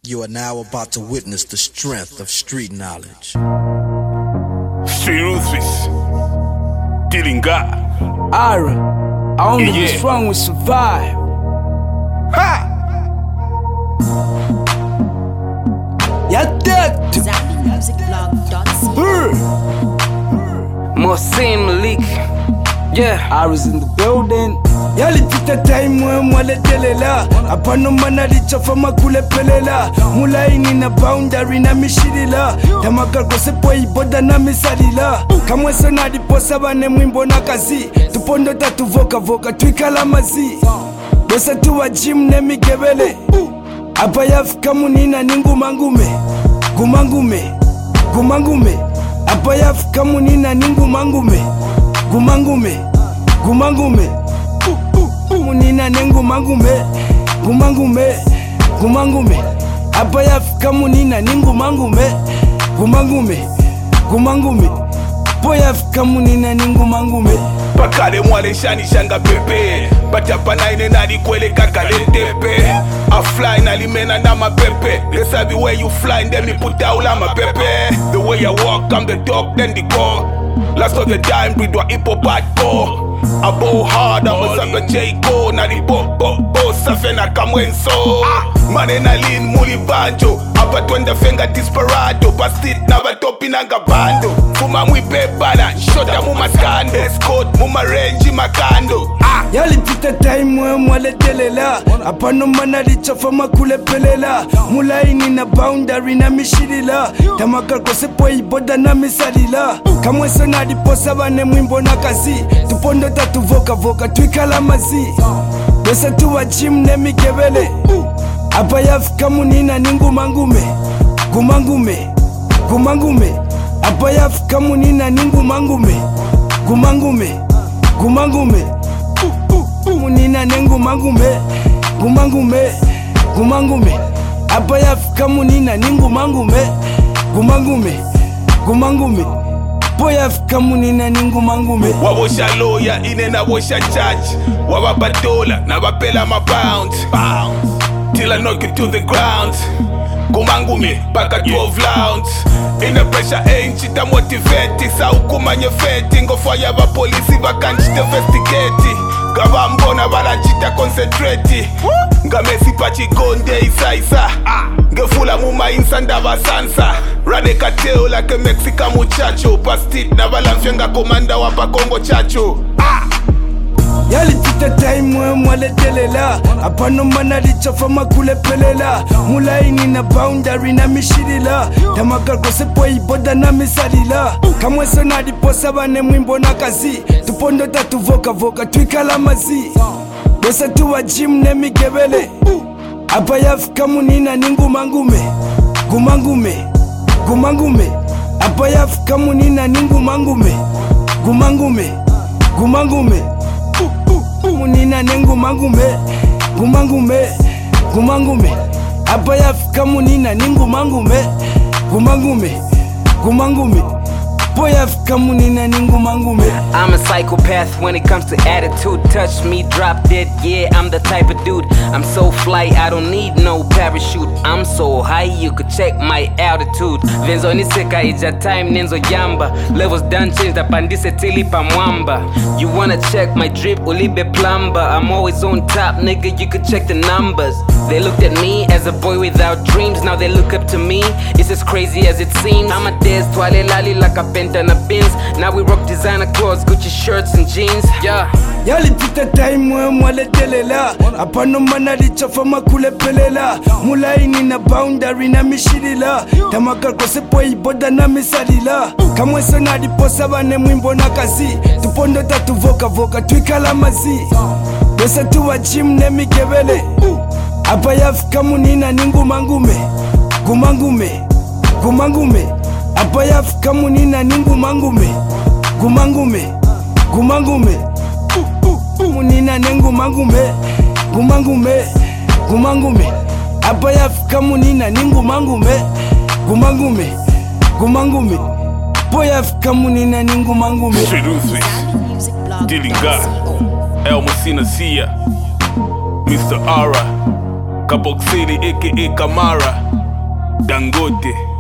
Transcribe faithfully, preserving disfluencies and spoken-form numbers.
You are now about to witness the strength of street knowledge. Street Ruthless, dealing God. Ira, I only Yeah, be yeah. strong with survive. Ha! Ya dead to Zambi Music Blog dot c a. burn. Mohsin Malik, yeah. Ira's in the building. Yalitita time we mwale delela Apano manari chafa makule pelela Mulaini na boundary na mishirila Tamakal kose po iboda na misalila Kamwe sona diposa bane mwimbo na kazi Tupondo tatu voka voka tuikala mazi Bosa tuwa jim ne migebele Apa yafika munina ningu mangume Gumangume, gumangume Apa yafika munina ningu mangume Gumangume, gumangume Munina nengu mangume, gumangume, gumangume Apa yafika munina ningu mangume, gumangume, gumangume Po yafika munina ningu mangume Pakale mwale shani shanga pepe Batapa naine nadi kwele kakale tepe I fly nali mena na mapepe They sabi where you fly then me put out la mapepe The way I walk I'm the dog then the core Last of the dime breed wa hip hop hardcore I bow hard I'm a sanga J Cole Na di bo bo bo safe na kamwenso Mane na lean muli banjo Apa twende fenga disparado Bastit na batopi nanga bando Fuma mwipe bala Shota muma skando Escort muma range makando ah. Yalitita time we mwale delela Apano manari chafa makule pelela Mulaini na boundary na mishirila Tamakal kose po iboda na misalila Kamwe sona diposa bane mwimbo na kazi Tupondo tatu voka voka tuikala mazi Bosa tuwa jim ne migebele Apa yafika munina ningu mangume Gumangume, gumangume Apa yafika munina ningu mangume Gumangume, gumangume Munina nengu mangume Gumangume, gumangume Apa yafika munina ningu mangume Gumangume, gumangume Po yafika munina ningu mangume Wawosha lawyer ine na washa judge Wawabatola na wapela ma bounce Till I knock you to the ground Gumangume baka twelve rounds In the pressure ain't chita motivate Sa ukumanye feti Ngofaya ba polisi bakanchita investigate Gaba mbona bala chita concentrate Ngamesi pachi gonde isa isa Ngefula muma insanda basansa Rade kateo like a Mexican muchacho Pastit na balamfyenga komanda wapa Kongo chacho ah. Yalitita time we mwale delela Apano manari chafa makule pelela Mulaini na boundary na mishirila Tamakal kose po iboda na misalila Kamwe sona diposa bane mwimbo na kazi Tupondo tatu voka voka tuikala mazi Bosa tuwa jim ne migebele Apa yafika munina ningu mangume Gumangume, gumangume Apa yafika munina ningu mangume Gumangume, gumangume Munina nengu mangume Gumangume, gumangume Apa yafika munina ningu mangume Gumangume, gumangume Po yafika munina ningu mangume I'm a psychopath when it comes to attitude. Touch me, drop dead, yeah, I'm the type of dude. I'm so fly, I don't need no parachute. I'm so high, you could check my altitude. Venzo niseka ija time nenzo yamba. Levels done changed up and this tili pa mwamba. You wanna check my drip, ulibe plumber. I'm always on top, nigga, you could check the numbers. They looked at me as a boy without dreams. Now they look up to me, it's as crazy as it seems. I'm a des toile lali like a penta na bins. Now we rock designer clothes, Gucci shirts and jeans, yeah. Yalitita time we mwale delela Apano manari chafa makule pelela Mulaini na boundary na mishirila Tamakal kose po iboda na misalila Kamwe sona diposa bane mwimbo na kazi Tupondo tatu voka voka tuikala mazi Bosa tuwa jim ne migebele Apa yafika munina ningu mangume Gumangume, gumangume Apa yafika munina ningu mangume Gumangume, gumangume Munina nengu mangume Gumangume, gumangume Apa yafika munina ningu mangume Gumangume, gumangume Po yafika munina ningu mangume Street Ruthless, Zambi Music Blog dealing dot God c a. El Messina Sia Mister Ara Kabok City aka Kamara Dangote.